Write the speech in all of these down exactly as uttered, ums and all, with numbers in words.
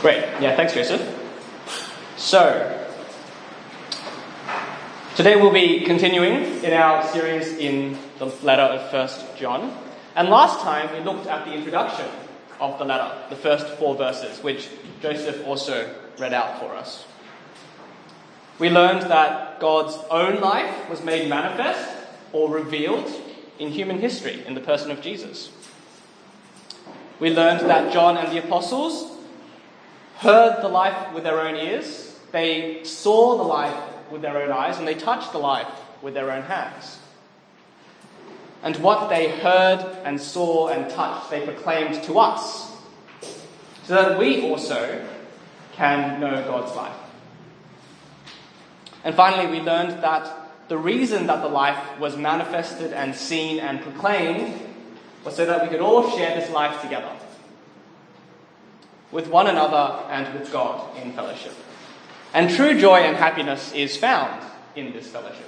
Great. Yeah, thanks, Joseph. So, today we'll be continuing in our series in the letter of First John. And last time we looked at the introduction of the letter, the first four verses, which Joseph also read out for us. We learned that God's own life was made manifest or revealed in human history in the person of Jesus. We learned that John and the apostles heard the life with their own ears, they saw the life with their own eyes, and they touched the life with their own hands. And what they heard and saw and touched, they proclaimed to us, so that we also can know God's life. And finally, we learned that the reason that the life was manifested and seen and proclaimed was so that we could all share this life together, with one another and with God in fellowship. And true joy and happiness is found in this fellowship.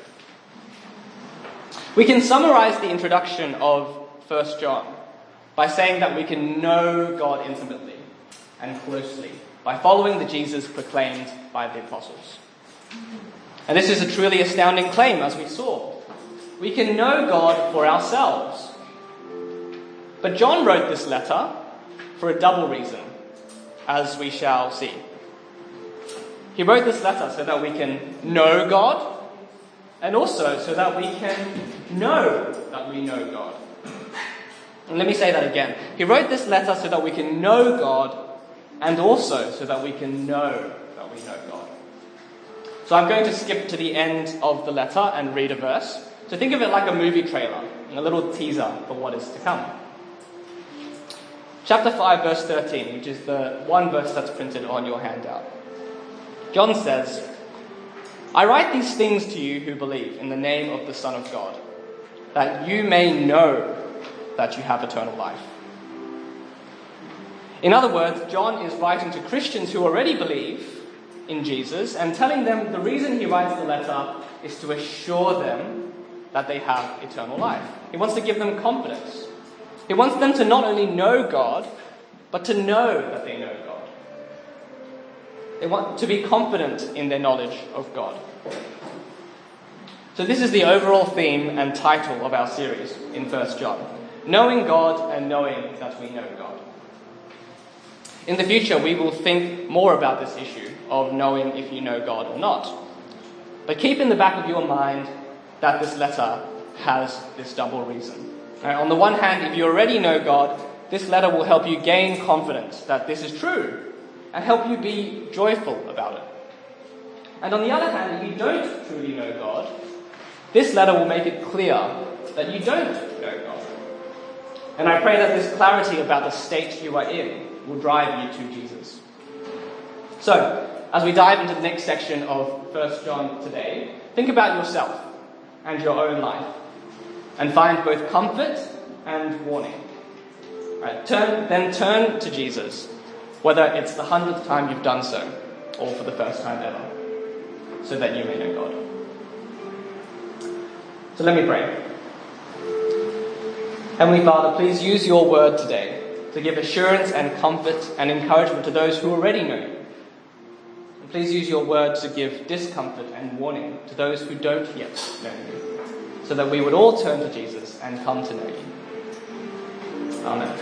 We can summarize the introduction of First John by saying that we can know God intimately and closely by following the Jesus proclaimed by the apostles. And this is a truly astounding claim, as we saw. We can know God for ourselves. But John wrote this letter for a double reason, as we shall see. He wrote this letter so that we can know God, and also so that we can know that we know God. And let me say that again. He wrote this letter so that we can know God, and also so that we can know that we know God. So I'm going to skip to the end of the letter and read a verse. So think of it like a movie trailer, and a little teaser for what is to come. Chapter five, verse thirteen, which is the one verse that's printed on your handout. John says, "I write these things to you who believe in the name of the Son of God, that you may know that you have eternal life." In other words, John is writing to Christians who already believe in Jesus and telling them the reason he writes the letter is to assure them that they have eternal life. He wants to give them confidence. He wants them to not only know God, but to know that they know God. They want to be confident in their knowledge of God. So this is the overall theme and title of our series in First John. Knowing God and knowing that we know God. In the future, we will think more about this issue of knowing if you know God or not. But keep in the back of your mind that this letter has this double reason. Right? On the one hand, if you already know God, this letter will help you gain confidence that this is true and help you be joyful about it. And on the other hand, if you don't truly know God, this letter will make it clear that you don't know God. And I pray that this clarity about the state you are in will drive you to Jesus. So, as we dive into the next section of First John today, think about yourself and your own life and find both comfort and warning. Right, turn, then turn to Jesus, whether it's the hundredth time you've done so or for the first time ever, so that you may know God. So let me pray. Heavenly Father, please use your word today to give assurance and comfort and encouragement to those who already know you. And please use your word to give discomfort and warning to those who don't yet know you, so that we would all turn to Jesus and come to know you. Amen.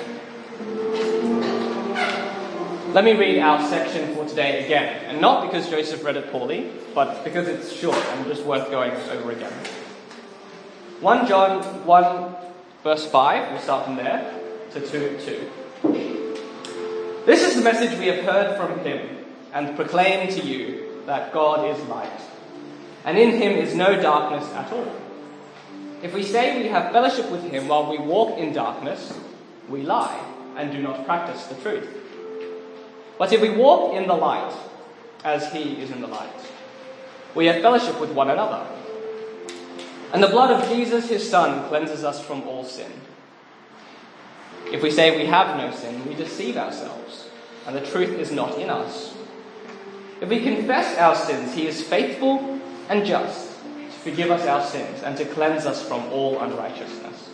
Let me read our section for today again, and not because Joseph read it poorly, but because it's short and just worth going over again. First John one, verse five, we'll start from there, to two two. "This is the message we have heard from him and proclaim to you, that God is light, and in him is no darkness at all. If we say we have fellowship with him while we walk in darkness, we lie and do not practice the truth. But if we walk in the light, as he is in the light, we have fellowship with one another. And the blood of Jesus, his Son, cleanses us from all sin. If we say we have no sin, we deceive ourselves, and the truth is not in us. If we confess our sins, he is faithful and just to forgive us our sins and to cleanse us from all unrighteousness.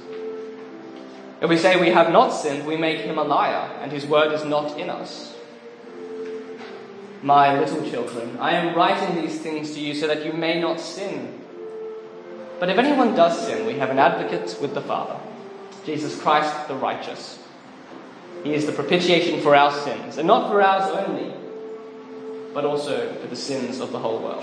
If we say we have not sinned, we make him a liar, and his word is not in us. My little children, I am writing these things to you so that you may not sin. But if anyone does sin, we have an advocate with the Father, Jesus Christ the righteous. He is the propitiation for our sins, and not for ours only, but also for the sins of the whole world.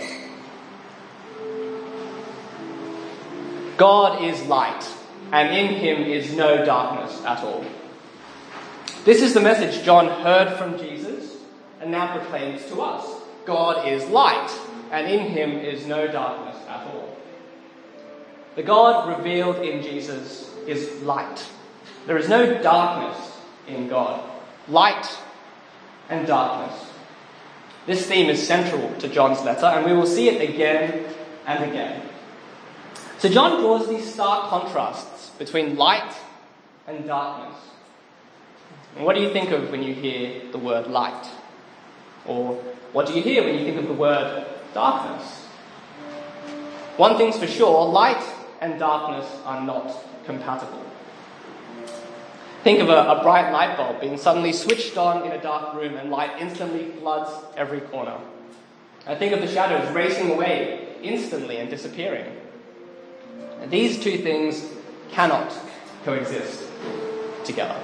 God is light, and in him is no darkness at all. This is the message John heard from Jesus and now proclaims to us. God is light, and in him is no darkness at all. The God revealed in Jesus is light. There is no darkness in God. Light and darkness. This theme is central to John's letter, and we will see it again and again. So John draws these stark contrasts between light and darkness. And what do you think of when you hear the word light? Or what do you hear when you think of the word darkness? One thing's for sure, light and darkness are not compatible. Think of a, a bright light bulb being suddenly switched on in a dark room and light instantly floods every corner. And think of the shadows racing away instantly and disappearing. And these two things cannot coexist together.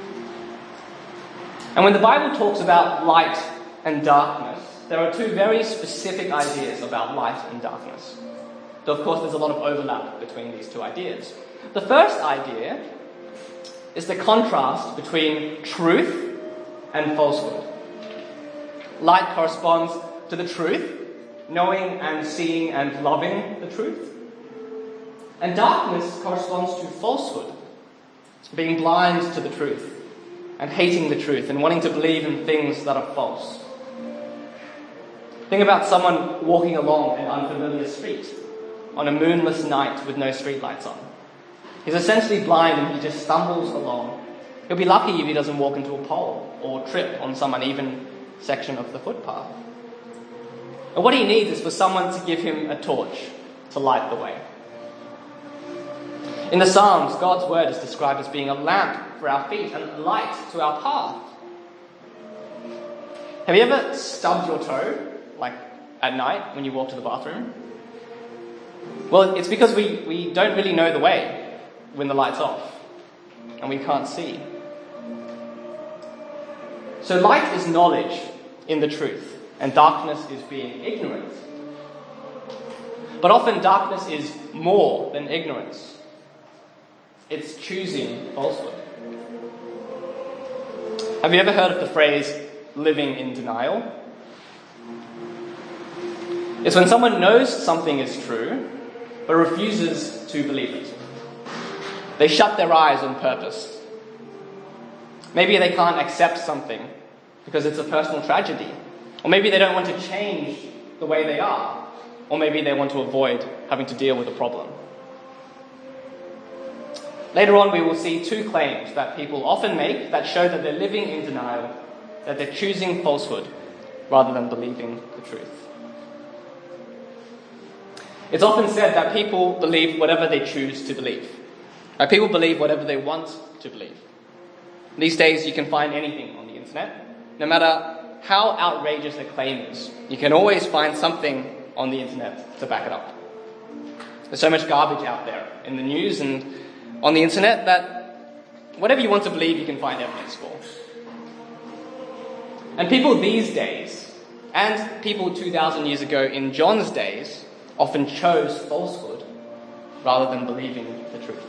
And when the Bible talks about light and darkness, there are two very specific ideas about light and darkness. Though, of course, there's a lot of overlap between these two ideas. The first idea is the contrast between truth and falsehood. Light corresponds to the truth, knowing and seeing and loving the truth. And darkness corresponds to falsehood, being blind to the truth and hating the truth and wanting to believe in things that are false. Think about someone walking along an unfamiliar street on a moonless night with no streetlights on. He's essentially blind and he just stumbles along. He'll be lucky if he doesn't walk into a pole or trip on some uneven section of the footpath. And what he needs is for someone to give him a torch to light the way. In the Psalms, God's word is described as being a lamp for our feet and a light to our path. Have you ever stubbed your toe, like at night when you walk to the bathroom? Well, it's because we, we don't really know the way when the light's off and we can't see. So light is knowledge in the truth, and darkness is being ignorant. But often darkness is more than ignorance. It's choosing falsehood. Have you ever heard of the phrase living in denial? It's when someone knows something is true, but refuses to believe it. They shut their eyes on purpose. Maybe they can't accept something because it's a personal tragedy. Or maybe they don't want to change the way they are. Or maybe they want to avoid having to deal with a problem. Later on, we will see two claims that people often make that show that they're living in denial, that they're choosing falsehood rather than believing the truth. It's often said that people believe whatever they choose to believe. Right? People believe whatever they want to believe. These days, you can find anything on the internet. No matter how outrageous a claim is, you can always find something on the internet to back it up. There's so much garbage out there in the news and on the internet that whatever you want to believe, you can find evidence for. And people these days, and people two thousand years ago in John's days, often chose falsehood rather than believing the truth.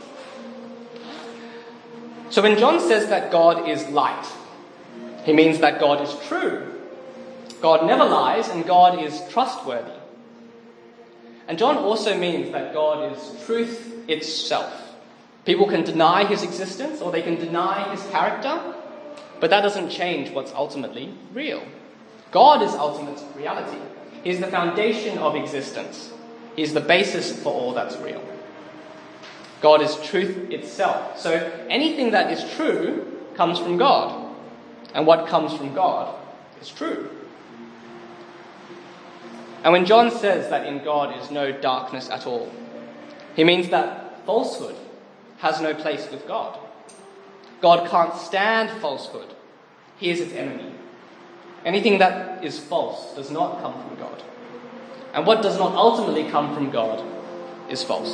So when John says that God is light, he means that God is true. God never lies, and God is trustworthy. And John also means that God is truth itself. People can deny his existence or they can deny his character, but that doesn't change what's ultimately real. God is ultimate reality. He is the foundation of existence. He is the basis for all that's real. God is truth itself. So anything that is true comes from God. And what comes from God is true. And when John says that in God is no darkness at all, he means that falsehood has no place with God. God can't stand falsehood. He is its enemy. Anything that is false does not come from God. And what does not ultimately come from God is false.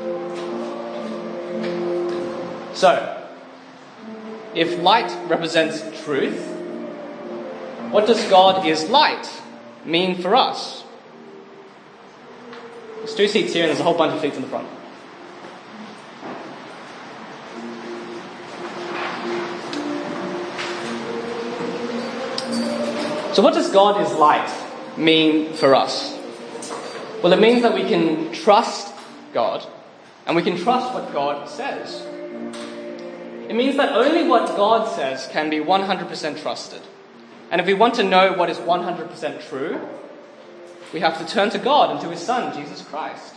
So, if light represents truth, what does God is light mean for us? There's two seats here and there's a whole bunch of seats in the front. So what does God is light mean for us? Well, it means that we can trust God and we can trust what God says. It means that only what God says can be one hundred percent trusted. And if we want to know what is one hundred percent true, we have to turn to God and to His Son, Jesus Christ.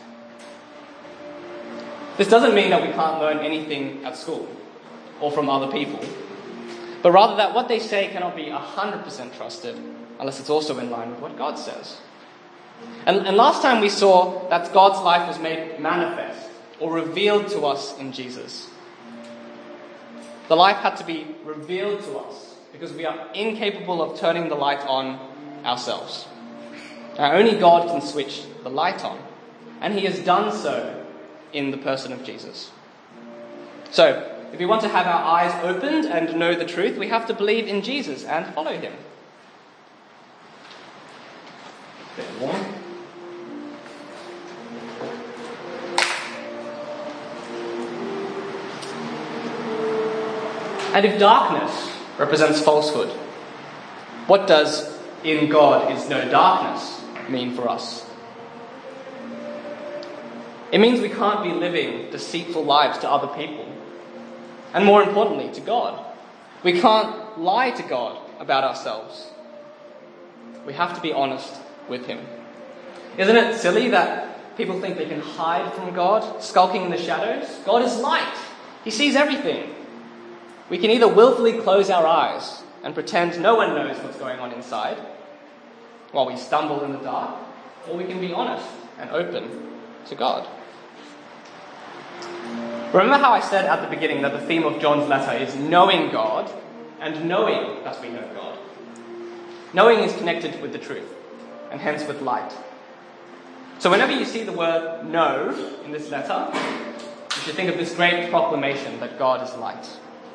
This doesn't mean that we can't learn anything at school or from other people, but rather that what they say cannot be one hundred percent trusted unless it's also in line with what God says. And, and last time we saw that God's life was made manifest or revealed to us in Jesus. The life had to be revealed to us because we are incapable of turning the light on ourselves. Now, only God can switch the light on, and He has done so in the person of Jesus. So, if we want to have our eyes opened and know the truth, we have to believe in Jesus and follow Him. Bit warm. And if darkness represents falsehood, what does "in God is no darkness" mean for us? It means we can't be living deceitful lives to other people. And more importantly, to God. We can't lie to God about ourselves. We have to be honest with Him. Isn't it silly that people think they can hide from God, skulking in the shadows? God is light. He sees everything. We can either willfully close our eyes and pretend no one knows what's going on inside while we stumble in the dark, or we can be honest and open to God. Remember how I said at the beginning that the theme of John's letter is knowing God and knowing that we know God. Knowing is connected with the truth, and hence with light. So whenever you see the word know in this letter, you should think of this great proclamation that God is light.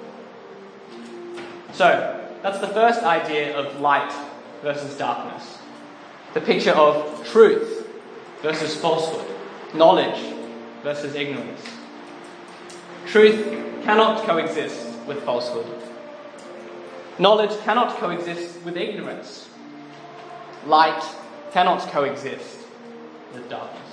So, that's the first idea of light versus darkness. The picture of truth versus falsehood, knowledge versus ignorance. Truth cannot coexist with falsehood. Knowledge cannot coexist with ignorance. Light cannot coexist with darkness.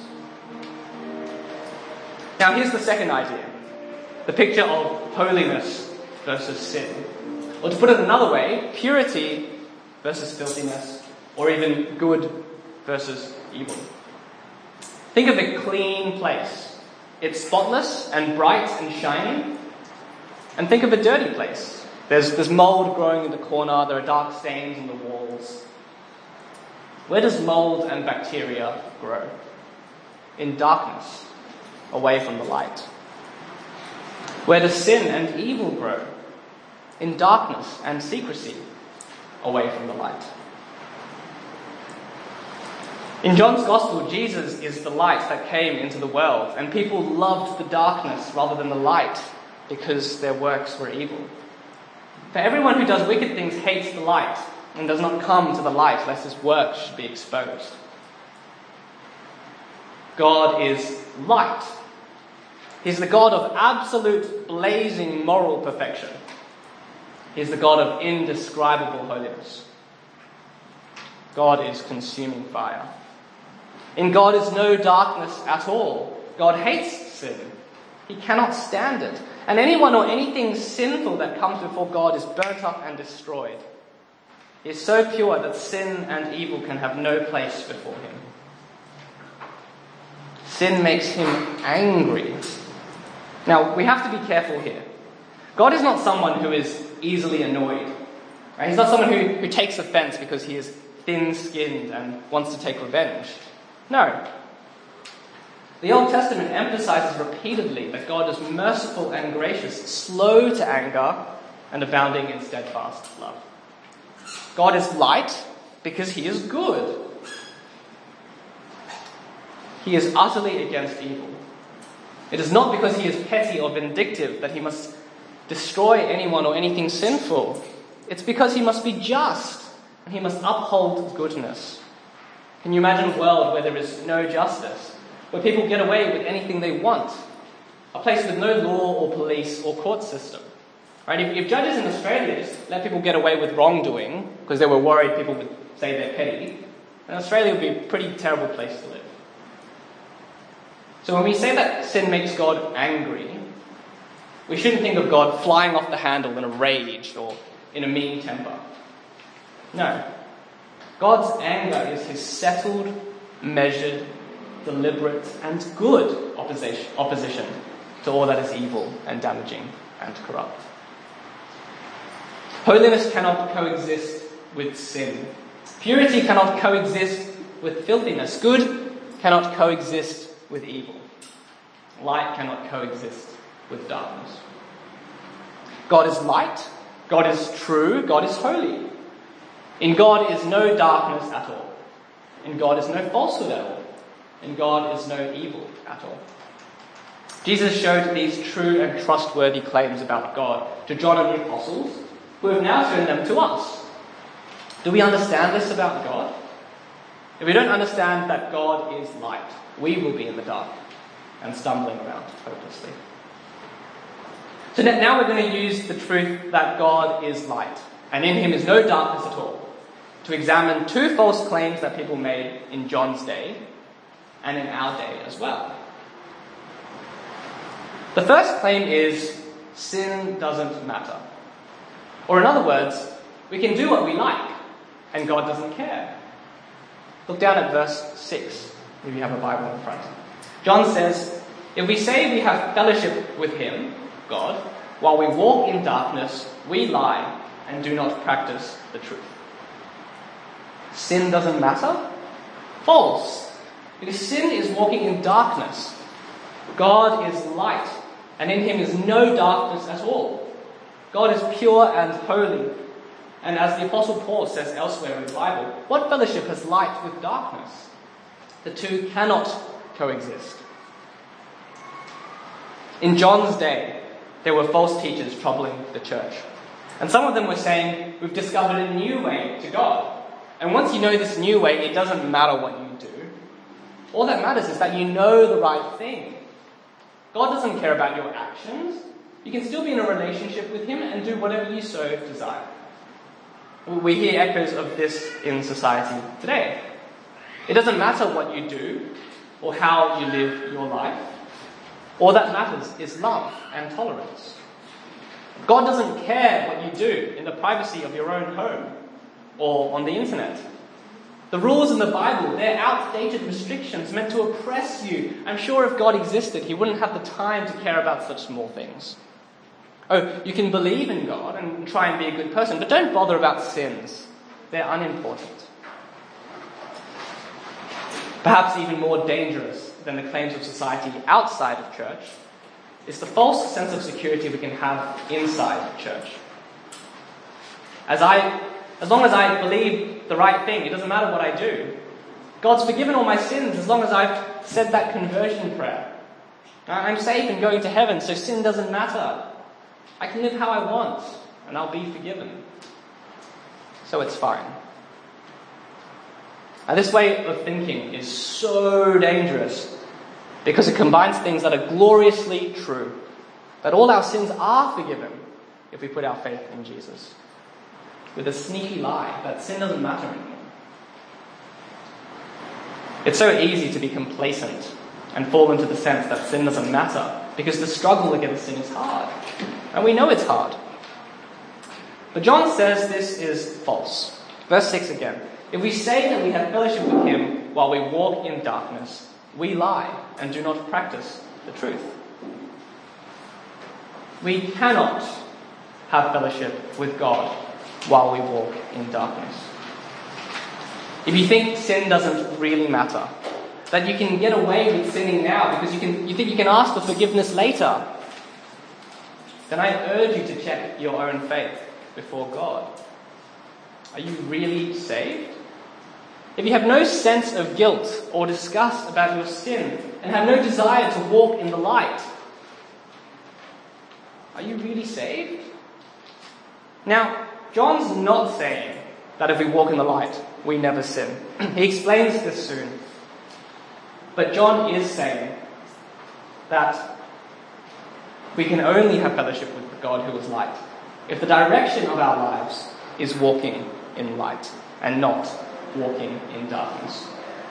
Now here's the second idea. The picture of holiness versus sin. Or to put it another way, purity versus filthiness, or even good versus evil. Think of a clean place. It's spotless and bright and shining. And think of a dirty place. There's, there's mold growing in the corner, there are dark stains on the walls. Where does mold and bacteria grow? In darkness, away from the light. Where does sin and evil grow? In darkness and secrecy, away from the light. In John's Gospel, Jesus is the light that came into the world, and people loved the darkness rather than the light because their works were evil. For everyone who does wicked things hates the light and does not come to the light lest his works should be exposed. God is light. He's the God of absolute blazing moral perfection. He is the God of indescribable holiness. God is consuming fire. In God is no darkness at all. God hates sin. He cannot stand it. And anyone or anything sinful that comes before God is burnt up and destroyed. He is so pure that sin and evil can have no place before him. Sin makes him angry. Now, we have to be careful here. God is not someone who is easily annoyed. Right? He's not someone who, who takes offense because he is thin-skinned and wants to take revenge. No. The Old Testament emphasizes repeatedly that God is merciful and gracious, slow to anger, and abounding in steadfast love. God is light because he is good. He is utterly against evil. It is not because he is petty or vindictive that he must destroy anyone or anything sinful. It's because he must be just and he must uphold goodness. Can you imagine a world where there is no justice, where people get away with anything they want? A place with no law or police or court system. Right? If, if judges in Australia just let people get away with wrongdoing because they were worried people would say they're petty, then Australia would be a pretty terrible place to live. So when we say that sin makes God angry, we shouldn't think of God flying off the handle in a rage or in a mean temper. No. God's anger is his settled, measured, deliberate, and good opposition, opposition to all that is evil and damaging and corrupt. Holiness cannot coexist with sin. Purity cannot coexist with filthiness. Good cannot coexist with evil. Light cannot coexist with darkness. God is light. God is true. God is holy. In God is no darkness at all. In God is no falsehood at all. In God is no evil at all. Jesus showed these true and trustworthy claims about God to John and the apostles, who have now shown them to us. Do we understand this about God? If we don't understand that God is light, we will be in the dark and stumbling around hopelessly. So now we're going to use the truth that God is light, and in him is no darkness at all, to examine two false claims that people made in John's day and in our day as well. The first claim is sin doesn't matter. Or in other words, we can do what we like and God doesn't care. Look down at verse six if you have a Bible in front. John says, if we say we have fellowship with him, God, while we walk in darkness, we lie and do not practice the truth. Sin doesn't matter? False. Because sin is walking in darkness. God is light, and in him is no darkness at all. God is pure and holy. And as the Apostle Paul says elsewhere in the Bible, what fellowship has light with darkness? The two cannot coexist. In John's day, there were false teachers troubling the church. And some of them were saying, we've discovered a new way to God. And once you know this new way, it doesn't matter what you do. All that matters is that you know the right thing. God doesn't care about your actions. You can still be in a relationship with him and do whatever you so desire. We hear echoes of this in society today. It doesn't matter what you do or how you live your life. All that matters is love and tolerance. God doesn't care what you do in the privacy of your own home or on the internet. The rules in the Bible, they're outdated restrictions meant to oppress you. I'm sure if God existed, he wouldn't have the time to care about such small things. Oh, you can believe in God and try and be a good person, but don't bother about sins. They're unimportant. Perhaps even more dangerous than the claims of society outside of church is the false sense of security we can have inside church. As I, as long as I believe the right thing, it doesn't matter what I do. God's forgiven all my sins as long as I've said that conversion prayer. I'm safe and going to heaven, so sin doesn't matter. I can live how I want, and I'll be forgiven. So it's fine. Now, this way of thinking is so dangerous because it combines things that are gloriously true, that all our sins are forgiven if we put our faith in Jesus, with a sneaky lie that sin doesn't matter anymore. It's so easy to be complacent and fall into the sense that sin doesn't matter because the struggle against sin is hard. And we know it's hard. But John says this is false. Verse six again. If we say that we have fellowship with him while we walk in darkness, we lie and do not practice the truth. We cannot have fellowship with God while we walk in darkness. If you think sin doesn't really matter, that you can get away with sinning now because you can, you think you can ask for forgiveness later, then I urge you to check your own faith before God. Are you really saved? If you have no sense of guilt or disgust about your sin and have no desire to walk in the light, are you really saved? Now, John's not saying that if we walk in the light, we never sin. He explains this soon. But John is saying that we can only have fellowship with God who is light if the direction of our lives is walking in light and not walking in darkness.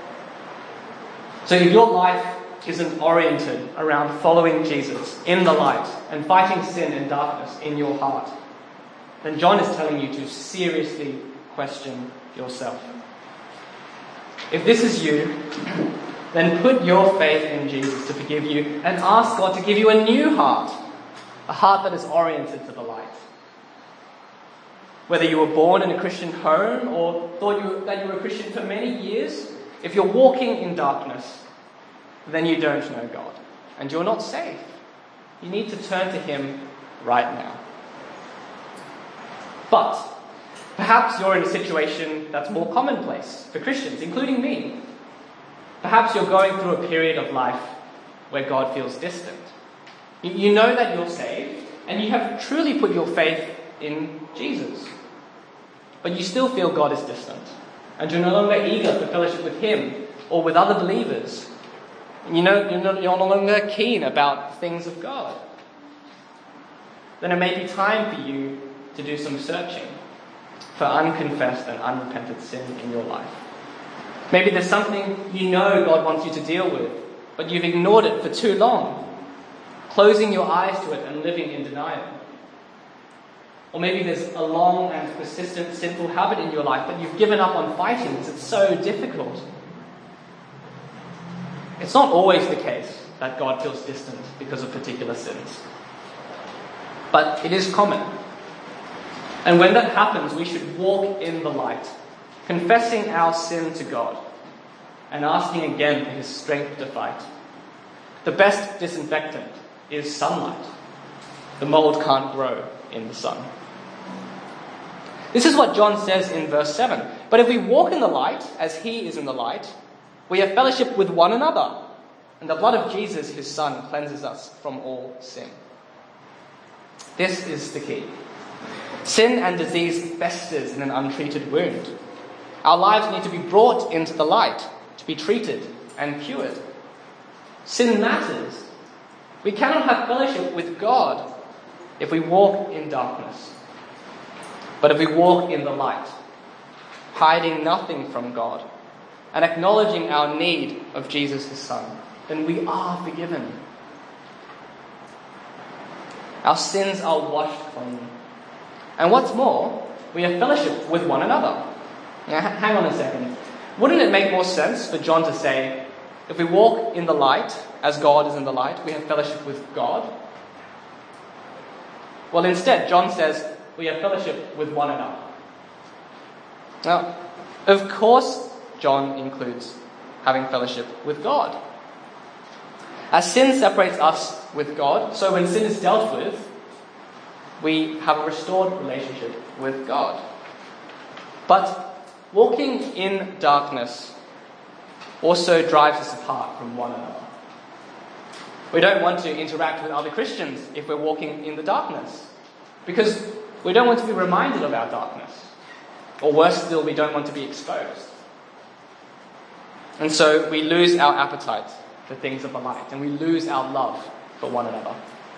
So if your life isn't oriented around following Jesus in the light and fighting sin and darkness in your heart, then John is telling you to seriously question yourself. If this is you, then put your faith in Jesus to forgive you and ask God to give you a new heart, a heart that is oriented to the light. Whether you were born in a Christian home or thought you, that you were a Christian for many years, if you're walking in darkness, then you don't know God and you're not safe. You need to turn to Him right now. But perhaps you're in a situation that's more commonplace for Christians, including me. Perhaps you're going through a period of life where God feels distant. You, you know that you're saved and you have truly put your faith in Jesus. But you still feel God is distant and you're no longer eager for fellowship with Him or with other believers. You know, you're, not, you're no longer keen about things of God. Then it may be time for you to do some searching for unconfessed and unrepented sin in your life. Maybe there's something you know God wants you to deal with, but you've ignored it for too long, closing your eyes to it and living in denial. Or maybe there's a long and persistent sinful habit in your life that you've given up on fighting because it's so difficult. It's not always the case that God feels distant because of particular sins. But it is common. And when that happens, we should walk in the light, confessing our sin to God and asking again for His strength to fight. The best disinfectant is sunlight. The mold can't grow in the sun. This is what John says in verse seven. But if we walk in the light, as He is in the light, we have fellowship with one another, and the blood of Jesus, His Son, cleanses us from all sin. This is the key. Sin and disease festers in an untreated wound. Our lives need to be brought into the light, to be treated and cured. Sin matters. We cannot have fellowship with God if we walk in darkness. But if we walk in the light, hiding nothing from God, and acknowledging our need of Jesus, His Son, then we are forgiven. Our sins are washed clean. And what's more, we have fellowship with one another. Now, hang on a second. Wouldn't it make more sense for John to say, if we walk in the light, as God is in the light, we have fellowship with God? Well, instead, John says, we have fellowship with one another. Now, of course, John includes having fellowship with God. As sin separates us with God, so when sin is dealt with, we have a restored relationship with God. But walking in darkness also drives us apart from one another. We don't want to interact with other Christians if we're walking in the darkness, because we don't want to be reminded of our darkness. Or worse still, we don't want to be exposed. And so we lose our appetite for things of the light, and we lose our love for one another.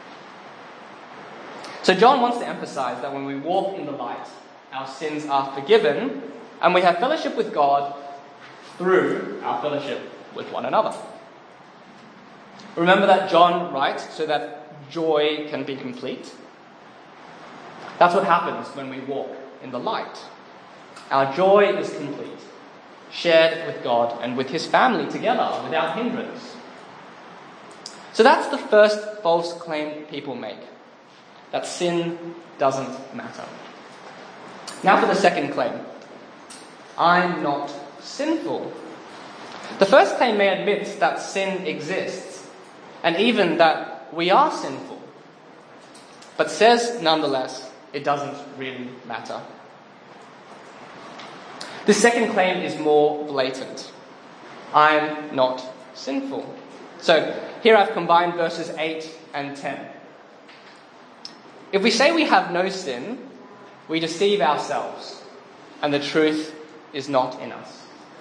So John wants to emphasize that when we walk in the light, our sins are forgiven, and we have fellowship with God through our fellowship with one another. Remember that John writes so that joy can be complete. That's what happens when we walk in the light. Our joy is complete, shared with God and with His family together without hindrance. So that's the first false claim people make, that sin doesn't matter. Now for the second claim. I'm not sinful. The first claim may admit that sin exists, and even that we are sinful, but says nonetheless, it doesn't really matter. The second claim is more blatant. I'm not sinful. So here I've combined verses eight and ten. If we say we have no sin, we deceive ourselves, and the truth is not in us.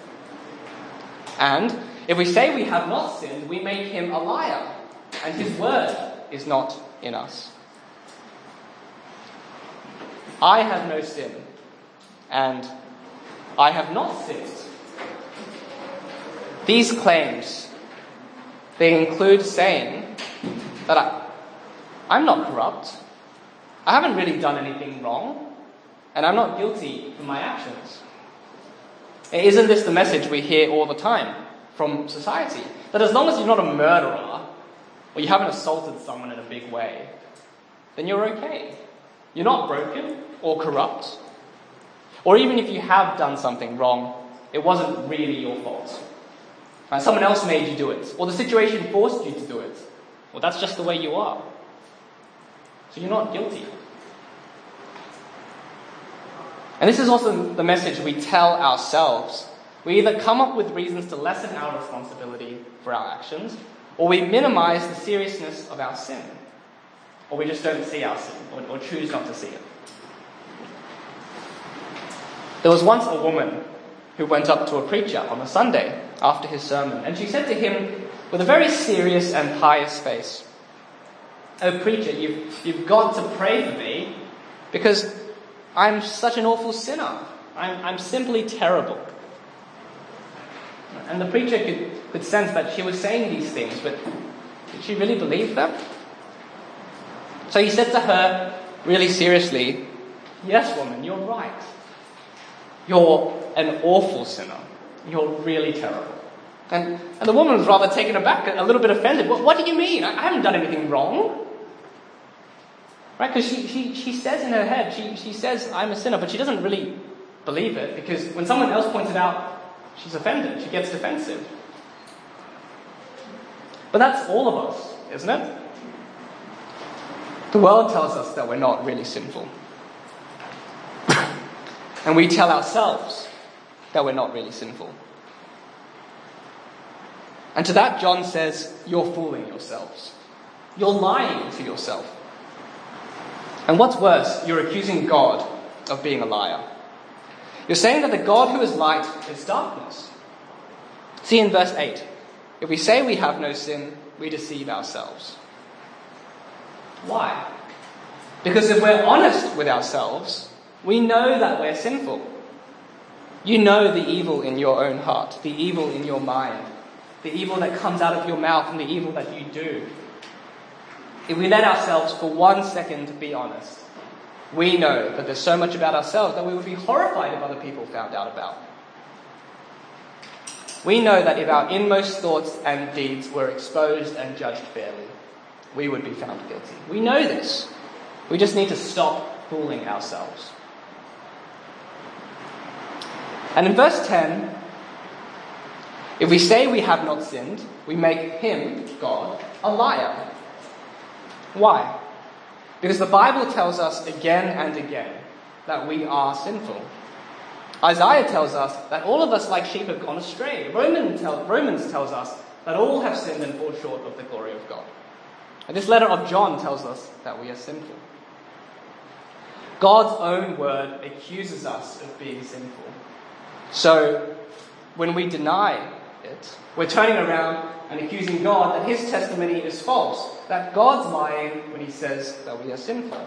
And if we say we have not sinned, we make him a liar, and his word is not in us. I have no sin, and I have not sinned. These claims, they include saying that I, I'm not corrupt, I haven't really done anything wrong, and I'm not guilty for my actions. Isn't this the message we hear all the time from society? That as long as you're not a murderer, or you haven't assaulted someone in a big way, then you're okay. You're not broken or corrupt. Or even if you have done something wrong, it wasn't really your fault. Right? Someone else made you do it, or the situation forced you to do it. Well, that's just the way you are. So you're not guilty. And this is also the message we tell ourselves. We either come up with reasons to lessen our responsibility for our actions, or we minimize the seriousness of our sin. Or we just don't see our sin, or, or choose not to see it. There was once a woman who went up to a preacher on a Sunday after his sermon, and she said to him with a very serious and pious face, "Oh preacher, you've, you've got to pray for me, because I'm such an awful sinner. I'm, I'm simply terrible." And the preacher could, could sense that she was saying these things, but did she really believe them? So he said to her, really seriously, "Yes, woman, you're right. You're an awful sinner. You're really terrible." And, and the woman was rather taken aback, a little bit offended. What, what do you mean? I, I haven't done anything wrong. Right? Because she, she, she says in her head, she, she says, "I'm a sinner," but she doesn't really believe it, because when someone else points it out, she's offended. She gets defensive. But that's all of us, isn't it? The world tells us that we're not really sinful. And we tell ourselves that we're not really sinful. And to that, John says, you're fooling yourselves. You're lying to yourself. And what's worse, you're accusing God of being a liar. You're saying that the God who is light is darkness. See in verse eight, if we say we have no sin, we deceive ourselves. Why? Because if we're honest with ourselves, we know that we're sinful. You know the evil in your own heart, the evil in your mind, the evil that comes out of your mouth, and the evil that you do. If we let ourselves for one second be honest, we know that there's so much about ourselves that we would be horrified if other people found out about. We know that if our inmost thoughts and deeds were exposed and judged fairly, we would be found guilty. We know this. We just need to stop fooling ourselves. And in verse ten, if we say we have not sinned, we make him, God, a liar. Why? Because the Bible tells us again and again that we are sinful. Isaiah tells us that all of us like sheep have gone astray. Romans, tell, Romans tells us that all have sinned and fall short of the glory of God. And this letter of John tells us that we are sinful. God's own word accuses us of being sinful. So, when we deny it, we're turning around and accusing God that his testimony is false, that God's lying when he says that we are sinful.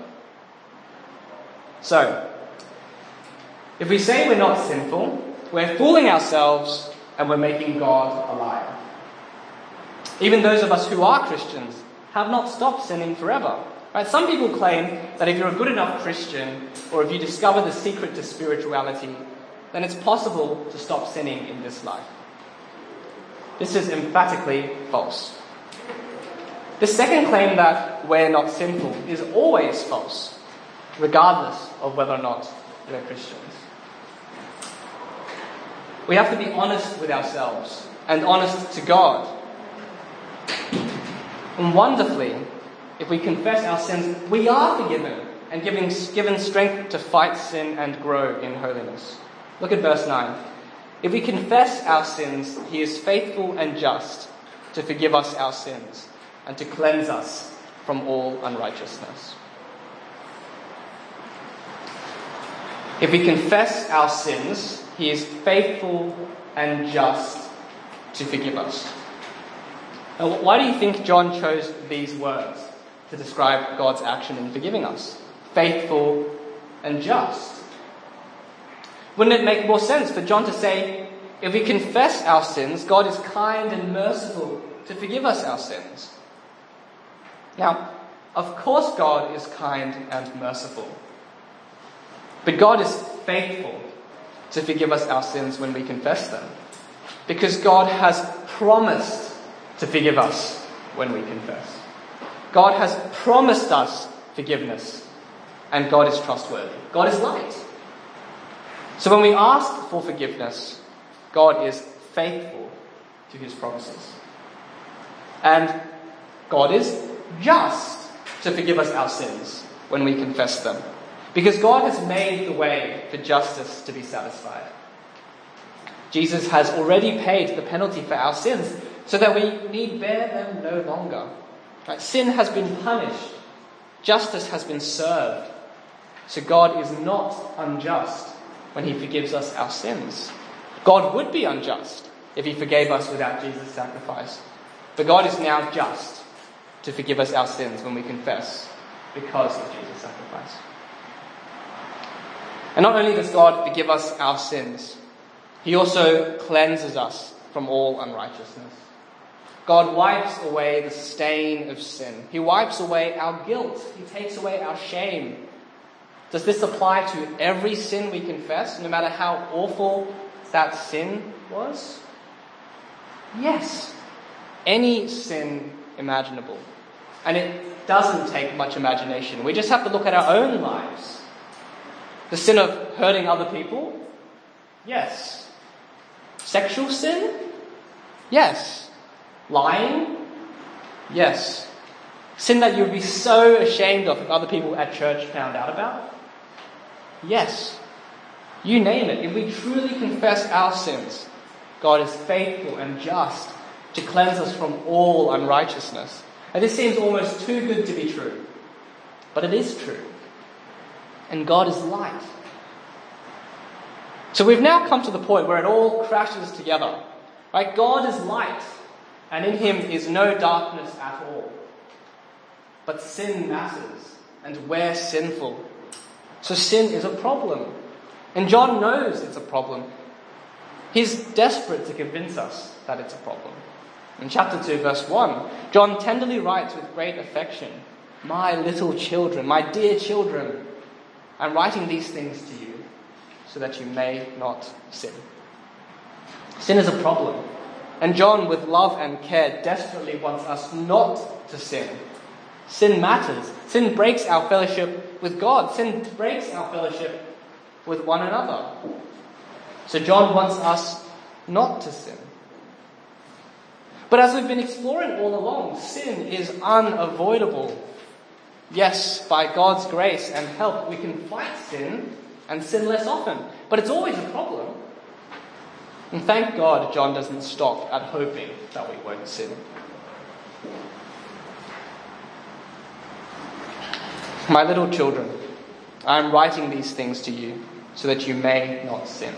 So, if we say we're not sinful, we're fooling ourselves and we're making God a liar. Even those of us who are Christians have not stopped sinning forever. Right? Some people claim that if you're a good enough Christian, or if you discover the secret to spirituality, then it's possible to stop sinning in this life. This is emphatically false. The second claim that we're not sinful is always false, regardless of whether or not we're Christians. We have to be honest with ourselves and honest to God. And wonderfully, if we confess our sins, we are forgiven and given, given strength to fight sin and grow in holiness. Look at verse nine. If we confess our sins, he is faithful and just to forgive us our sins and to cleanse us from all unrighteousness. If we confess our sins, he is faithful and just to forgive us. Now, why do you think John chose these words to describe God's action in forgiving us? Faithful and just. Wouldn't it make more sense for John to say, if we confess our sins, God is kind and merciful to forgive us our sins? Now, of course God is kind and merciful. But God is faithful to forgive us our sins when we confess them. Because God has promised to forgive us when we confess. God has promised us forgiveness. And God is trustworthy. God is light. So when we ask for forgiveness, God is faithful to his promises. And God is just to forgive us our sins when we confess them. Because God has made the way for justice to be satisfied. Jesus has already paid the penalty for our sins so that we need bear them no longer. Right? Sin has been punished. Justice has been served. So God is not unjust when he forgives us our sins. God would be unjust if he forgave us without Jesus' sacrifice. But God is now just to forgive us our sins when we confess because of Jesus' sacrifice. And not only does God forgive us our sins, he also cleanses us from all unrighteousness. God wipes away the stain of sin. He wipes away our guilt. He takes away our shame. Does this apply to every sin we confess, no matter how awful that sin was? Yes. Any sin imaginable. And it doesn't take much imagination. We just have to look at our own lives. The sin of hurting other people? Yes. Sexual sin? Yes. Lying? Yes. Sin that you would be so ashamed of if other people at church found out about? Yes. You name it. If we truly confess our sins, God is faithful and just to cleanse us from all unrighteousness. And this seems almost too good to be true. But it is true. And God is light. So we've now come to the point where it all crashes together. Right? God is light, and in him is no darkness at all. But sin matters, and we're sinful. So sin is a problem. And John knows it's a problem. He's desperate to convince us that it's a problem. In chapter two, verse one, John tenderly writes with great affection, "My little children, my dear children, I'm writing these things to you so that you may not sin." Sin is a problem. And John, with love and care, desperately wants us not to sin. Sin matters. Sin breaks our fellowship with God. Sin breaks our fellowship with one another. So John wants us not to sin. But as we've been exploring all along, sin is unavoidable. Yes, by God's grace and help, we can fight sin and sin less often. But it's always a problem. And thank God John doesn't stop at hoping that we won't sin. My little children, I am writing these things to you so that you may not sin.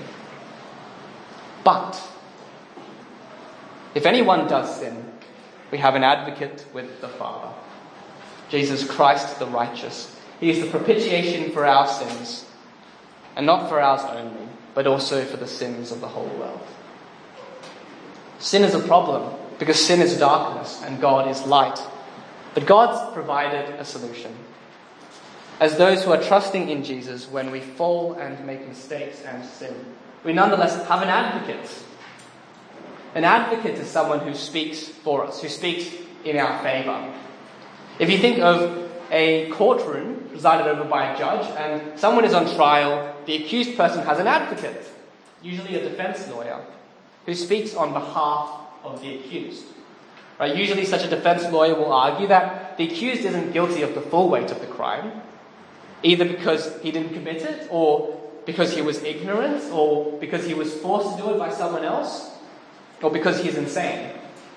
But if anyone does sin, we have an advocate with the Father, Jesus Christ the righteous. He is the propitiation for our sins, and not for ours only, but also for the sins of the whole world. Sin is a problem because sin is darkness and God is light. But God's provided a solution. As those who are trusting in Jesus, when we fall and make mistakes and sin, we nonetheless have an advocate. An advocate is someone who speaks for us, who speaks in our favour. If you think of a courtroom presided over by a judge and someone is on trial, the accused person has an advocate, usually a defence lawyer, who speaks on behalf of the accused. Right? Usually such a defence lawyer will argue that the accused isn't guilty of the full weight of the crime, either because he didn't commit it or because he was ignorant, or because he was forced to do it by someone else, or because he's insane.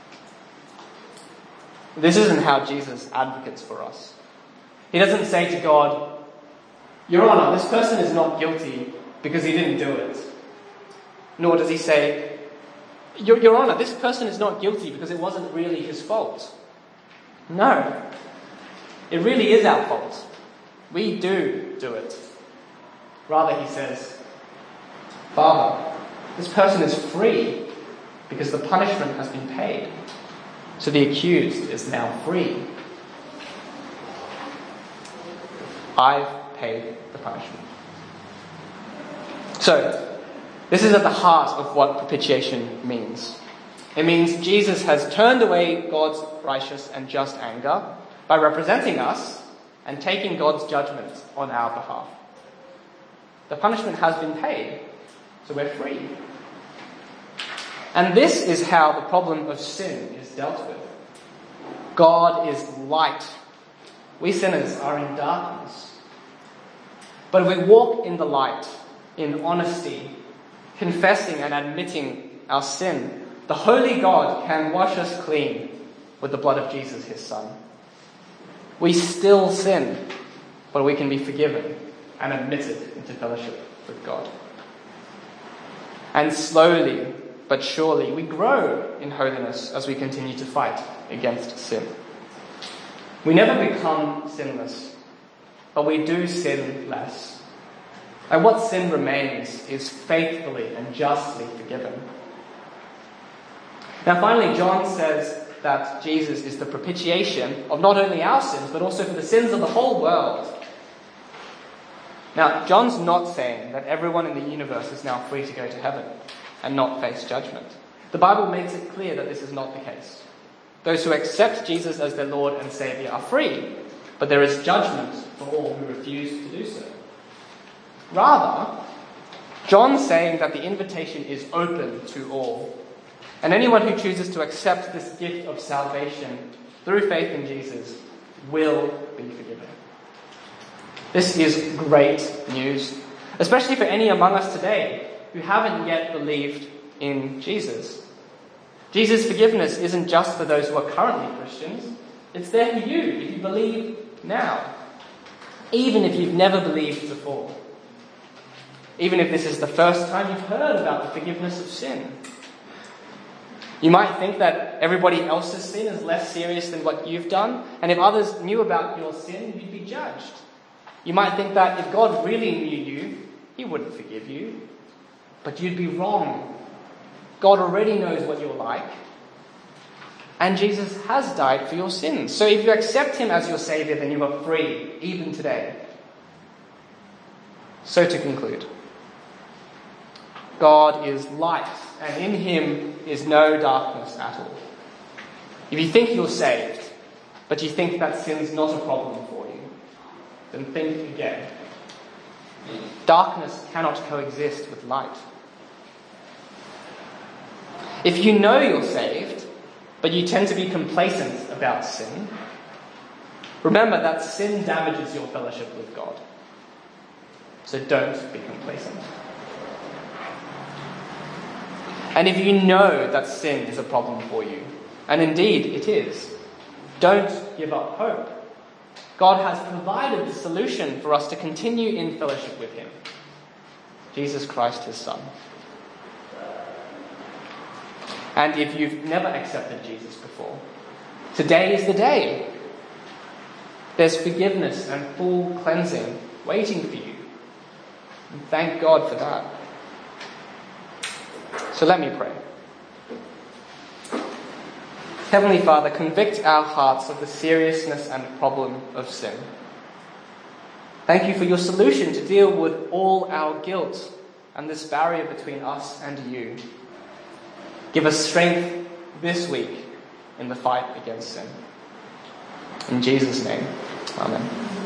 This isn't how Jesus advocates for us. He doesn't say to God, Your Honor, this person is not guilty because he didn't do it. Nor does he say, Your, Your Honor, this person is not guilty because it wasn't really his fault. No. It really is our fault. We do do it. Rather, he says, Father, this person is free because the punishment has been paid. So the accused is now free. I've paid the punishment. So, this is at the heart of what propitiation means. It means Jesus has turned away God's righteous and just anger by representing us and taking God's judgment on our behalf. The punishment has been paid, so we're free. And this is how the problem of sin is dealt with. God is light. We sinners are in darkness. But if we walk in the light, in honesty, confessing and admitting our sin, the holy God can wash us clean with the blood of Jesus, his Son. We still sin, but we can be forgiven and admitted into fellowship with God. And slowly but surely we grow in holiness as we continue to fight against sin. We never become sinless, but we do sin less. And what sin remains is faithfully and justly forgiven. Now finally, John says that Jesus is the propitiation of not only our sins, but also for the sins of the whole world. Now, John's not saying that everyone in the universe is now free to go to heaven and not face judgment. The Bible makes it clear that this is not the case. Those who accept Jesus as their Lord and Saviour are free, but there is judgment for all who refuse to do so. Rather, John's saying that the invitation is open to all, and anyone who chooses to accept this gift of salvation through faith in Jesus will be forgiven. This is great news, especially for any among us today who haven't yet believed in Jesus. Jesus' forgiveness isn't just for those who are currently Christians. It's there for you if you believe now, even if you've never believed before. Even if this is the first time you've heard about the forgiveness of sin. You might think that everybody else's sin is less serious than what you've done, and if others knew about your sin, you'd be judged. You might think that if God really knew you, he wouldn't forgive you. But you'd be wrong. God already knows what you're like. And Jesus has died for your sins. So if you accept him as your Saviour, then you are free, even today. So to conclude, God is light, and in him is no darkness at all. If you think you're saved, but you think that sin's not a problem for you, then think again. Darkness cannot coexist with light. If you know you're saved, but you tend to be complacent about sin, remember that sin damages your fellowship with God. So don't be complacent. And if you know that sin is a problem for you, and indeed it is, don't give up hope. God has provided the solution for us to continue in fellowship with him. Jesus Christ, his Son. And if you've never accepted Jesus before, today is the day. There's forgiveness and full cleansing waiting for you. And thank God for that. So let me pray. Heavenly Father, convict our hearts of the seriousness and problem of sin. Thank you for your solution to deal with all our guilt and this barrier between us and you. Give us strength this week in the fight against sin. In Jesus' name, amen.